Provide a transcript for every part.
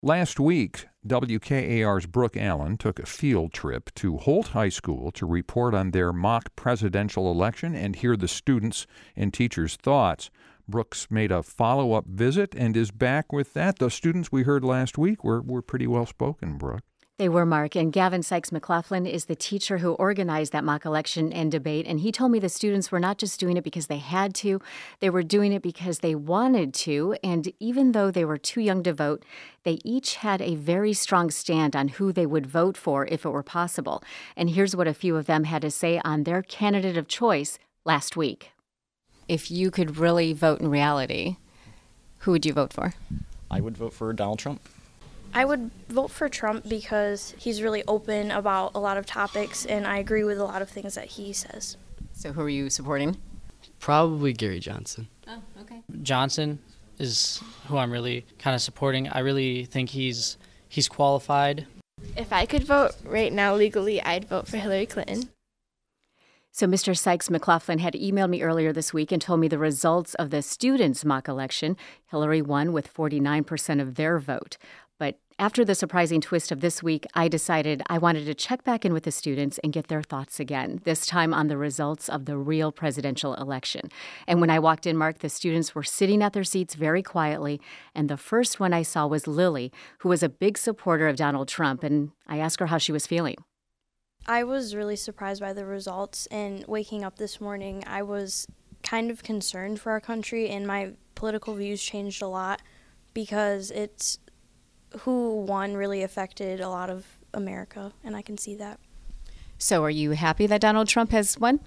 Last week, WKAR's Brooke Allen took a field trip to Holt High School to report on their mock presidential election and hear the students' and teachers' thoughts. Brooks made a follow-up visit and is back with that. The students we heard last week were pretty well spoken, Brooke. They were, Mark, and Gavin Sykes-McLaughlin is the teacher who organized that mock election and debate, and he told me the students were not just doing it because they had to, they were doing it because they wanted to, and even though they were too young to vote, they each had a very strong stand on who they would vote for if it were possible. And here's what a few of them had to say on their candidate of choice last week. If you could really vote in reality, who would you vote for? I would vote for Donald Trump. I would vote for Trump because he's really open about a lot of topics, and I agree with a lot of things that he says. So who are you supporting? Probably Gary Johnson. Oh, okay. Johnson is who I'm really kind of supporting. I really think he's qualified. If I could vote right now legally, I'd vote for Hillary Clinton. So Mr. Sykes-McLaughlin had emailed me earlier this week and told me the results of the students' mock election. Hillary won with 49% of their vote. But after the surprising twist of this week, I decided I wanted to check back in with the students and get their thoughts again, this time on the results of the real presidential election. And when I walked in, Mark, the students were sitting at their seats very quietly, and the first one I saw was Lily, who was a big supporter of Donald Trump, and I asked her how she was feeling. I was really surprised by the results, and waking up this morning, I was kind of concerned for our country, and my political views changed a lot because it's who won really affected a lot of America, and I can see that. So are you happy that Donald Trump has won?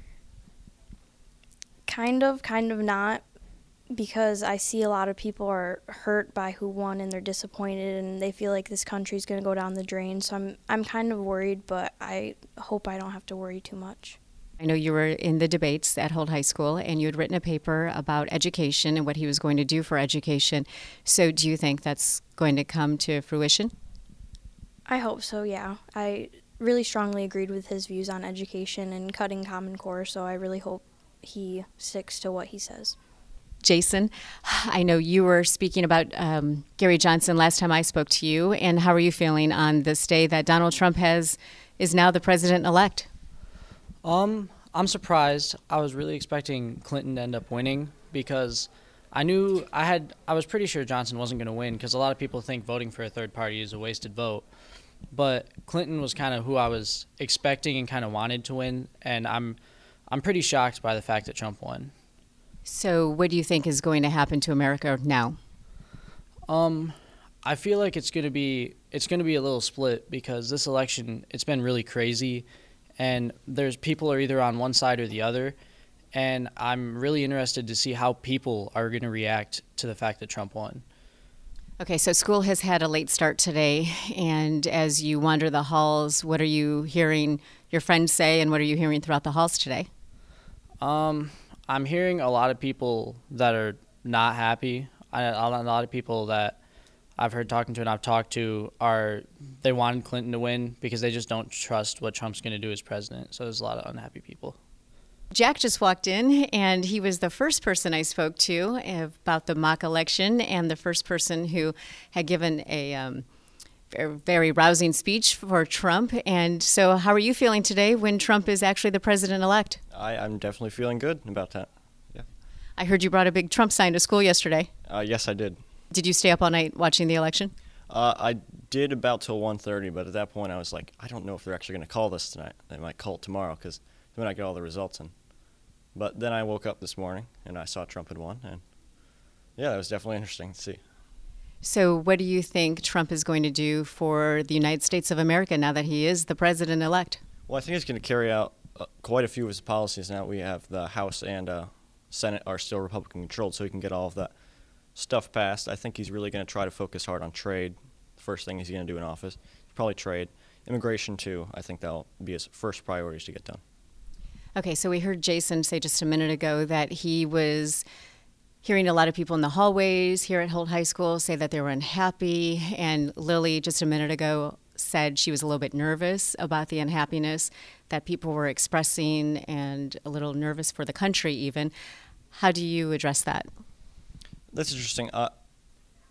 Kind of not, because I see a lot of people are hurt by who won and they're disappointed and they feel like this country's going to go down the drain. So I'm kind of worried, but I hope I don't have to worry too much. I know you were in the debates at Holt High School, and you had written a paper about education and what he was going to do for education. So do you think that's going to come to fruition? I hope so, yeah. I really strongly agreed with his views on education and cutting Common Core, so I really hope he sticks to what he says. Jason, I know you were speaking about Gary Johnson last time I spoke to you, and how are you feeling on this day that Donald Trump is now the president-elect? I'm surprised. I was really expecting Clinton to end up winning because I was pretty sure Johnson wasn't going to win because a lot of people think voting for a third party is a wasted vote. But Clinton was kind of who I was expecting and kind of wanted to win, and I'm pretty shocked by the fact that Trump won. So what do you think is going to happen to America now? I feel like it's going to be a little split because this election, it's been really crazy. And there's people are either on one side or the other, and I'm really interested to see how people are going to react to the fact that Trump won. Okay, so school has had a late start today, and as you wander the halls, what are you hearing your friends say, and what are you hearing throughout the halls today? I'm hearing a lot of people that are not happy. A lot of people that I've heard talking to and I've talked to they wanted Clinton to win because they just don't trust what Trump's going to do as president. So there's a lot of unhappy people. Jack just walked in, and he was the first person I spoke to about the mock election and the first person who had given a very rousing speech for Trump. And so how are you feeling today when Trump is actually the president-elect? I'm definitely feeling good about that. Yeah. I heard you brought a big Trump sign to school yesterday. Yes, I did. Did you stay up all night watching the election? I did about till 1:30, but at that point I was like, I don't know if they're actually going to call this tonight. They might call it tomorrow because then I get all the results in. But then I woke up this morning and I saw Trump had won, and yeah, that was definitely interesting to see. So what do you think Trump is going to do for the United States of America now that he is the president-elect? Well, I think he's going to carry out quite a few of his policies now. We have the House and Senate are still Republican-controlled, so he can get all of that stuff passed. I think he's really going to try to focus hard on trade. The first thing he's going to do in office, probably trade. Immigration, too. I think that'll be his first priorities to get done. Okay, so we heard Jason say just a minute ago that he was hearing a lot of people in the hallways here at Holt High School say that they were unhappy, and Lily just a minute ago said she was a little bit nervous about the unhappiness that people were expressing and a little nervous for the country even. How do you address that? That's interesting.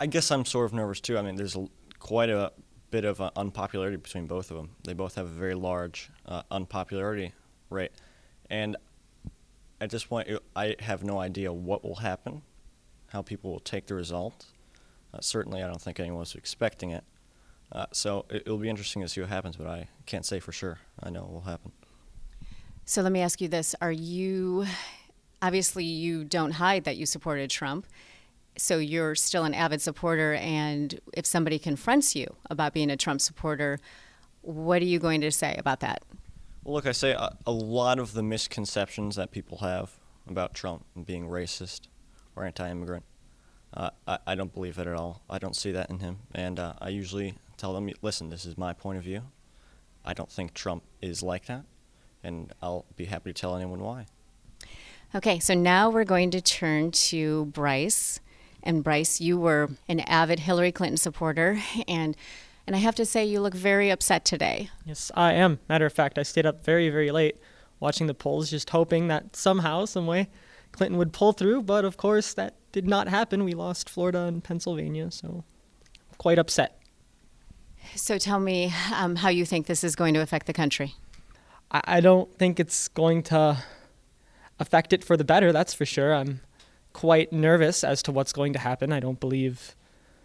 I guess I'm sort of nervous too. I mean, there's quite a bit of unpopularity between both of them. They both have a very large unpopularity rate. And at this point, I have no idea what will happen, how people will take the result. Certainly, I don't think anyone was expecting it. So it'll be interesting to see what happens, but I can't say for sure. I know it will happen. So let me ask you this. Obviously you don't hide that you supported Trump, so you're still an avid supporter, and if somebody confronts you about being a Trump supporter, what are you going to say about that? Well, look, I say a lot of the misconceptions that people have about Trump being racist or anti-immigrant, I don't believe it at all. I don't see that in him, and I usually tell them, listen, this is my point of view. I don't think Trump is like that, and I'll be happy to tell anyone why. Okay, so now we're going to turn to Bryce. And Bryce, you were an avid Hillary Clinton supporter, and I have to say you look very upset today. Yes, I am. Matter of fact, I stayed up very, very late watching the polls, just hoping that somehow, some way, Clinton would pull through. But of course, that did not happen. We lost Florida and Pennsylvania, so quite upset. So tell me how you think this is going to affect the country. I don't think it's going to affect it for the better, that's for sure. I'm quite nervous as to what's going to happen. I don't believe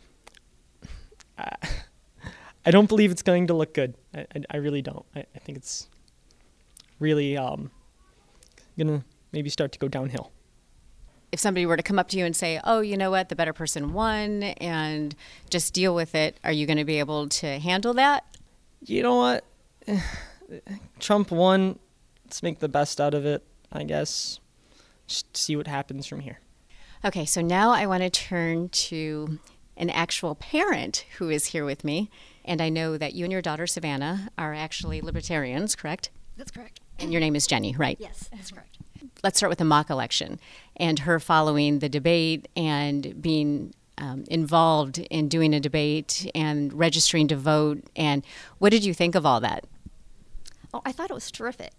it's going to look good. I really don't. I think it's really going to maybe start to go downhill. If somebody were to come up to you and say, oh, you know what, the better person won, and just deal with it, are you going to be able to handle that? You know what? Trump won. Let's make the best out of it, I guess. Just see what happens from here. Okay, so now I want to turn to an actual parent who is here with me. And I know that you and your daughter, Savannah, are actually libertarians, correct? That's correct. And your name is Jenny, right? Yes, that's correct. Let's start with the mock election and her following the debate and being involved in doing a debate and registering to vote. And what did you think of all that? Oh, I thought it was terrific.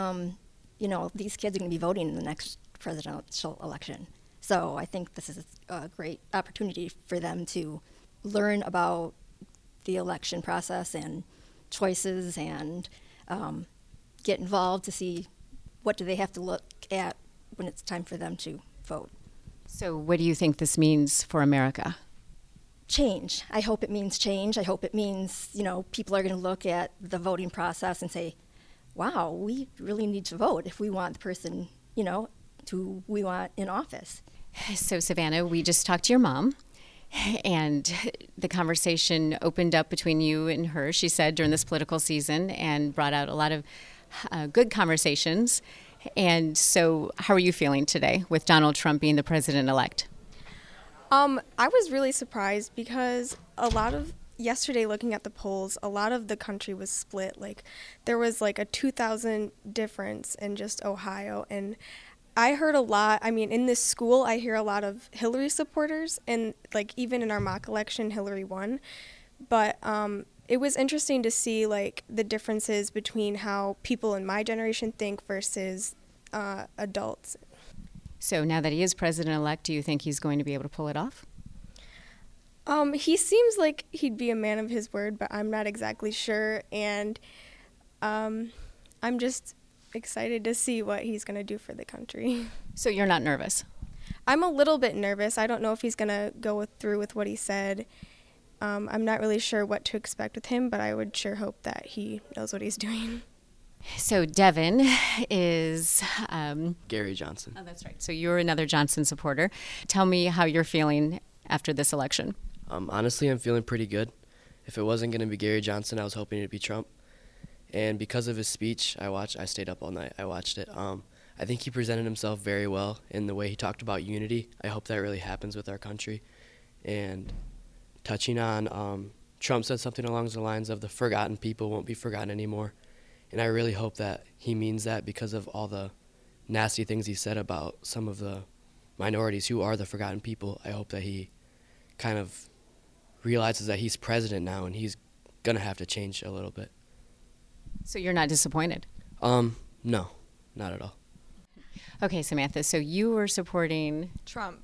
These kids are going to be voting in the next presidential election. So I think this is a great opportunity for them to learn about the election process and choices and get involved to see what do they have to look at when it's time for them to vote. So what do you think this means for America? Change. I hope it means change. I hope it means, people are going to look at the voting process and say, wow, we really need to vote if we want the person, who we want in office. So, Savannah, we just talked to your mom, and the conversation opened up between you and her, she said, during this political season, and brought out a lot of good conversations. And so how are you feeling today with Donald Trump being the president-elect? I was really surprised because yesterday looking at the polls, a lot of the country was split. Like there was like a 2,000 difference in just Ohio. And I heard a lot, in this school, I hear a lot of Hillary supporters, and like even in our mock election, Hillary won. But it was interesting to see like the differences between how people in my generation think versus adults. So now that he is president-elect, do you think he's going to be able to pull it off? He seems like he'd be a man of his word, but I'm not exactly sure. And I'm just excited to see what he's going to do for the country. So you're not nervous? I'm a little bit nervous. I don't know if he's going to go through with what he said. I'm not really sure what to expect with him, but I would sure hope that he knows what he's doing. So Devin is... Gary Johnson. Oh, that's right. So you're another Johnson supporter. Tell me how you're feeling after this election. Honestly, I'm feeling pretty good. If it wasn't going to be Gary Johnson, I was hoping it'd be Trump. And because of his speech, I stayed up all night. I watched it. I think he presented himself very well in the way he talked about unity. I hope that really happens with our country. And touching on, Trump said something along the lines of the forgotten people won't be forgotten anymore. And I really hope that he means that because of all the nasty things he said about some of the minorities who are the forgotten people. I hope that he kind of realizes that he's president now and he's going to have to change a little bit. So you're not disappointed? No, not at all. Okay, Samantha, so you were supporting Trump.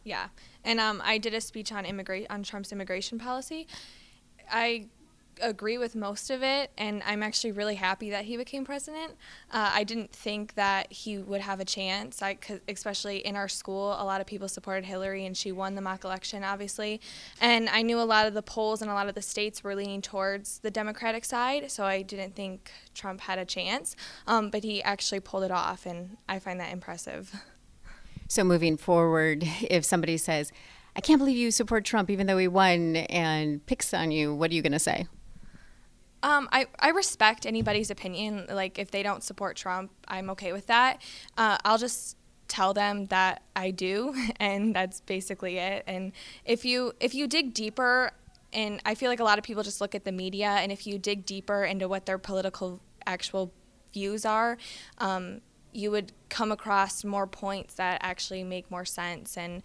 Yeah, and I did a speech on Trump's immigration policy. I agree with most of it, and I'm actually really happy that he became president. I didn't think that he would have a chance, especially in our school. A lot of people supported Hillary, and she won the mock election, obviously. And I knew a lot of the polls and a lot of the states were leaning towards the Democratic side, so I didn't think Trump had a chance. But he actually pulled it off, and I find that impressive. So moving forward, if somebody says, I can't believe you support Trump even though he won, and picks on you, what are you going to say? I respect anybody's opinion. Like, if they don't support Trump, I'm okay with that. I'll just tell them that I do, and that's basically it. And if you dig deeper, and I feel like a lot of people just look at the media, and if you dig deeper into what their political actual views are, you would come across more points that actually make more sense and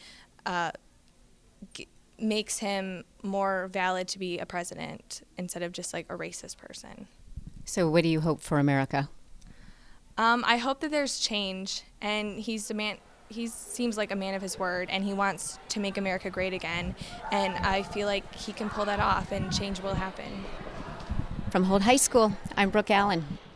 makes him more valid to be a president instead of just like a racist person. So what do you hope for America? I hope that there's change, and he's a man. He seems like a man of his word, and he wants to make America great again, and I feel like he can pull that off and change will happen. From Holt High School, I'm Brooke Allen.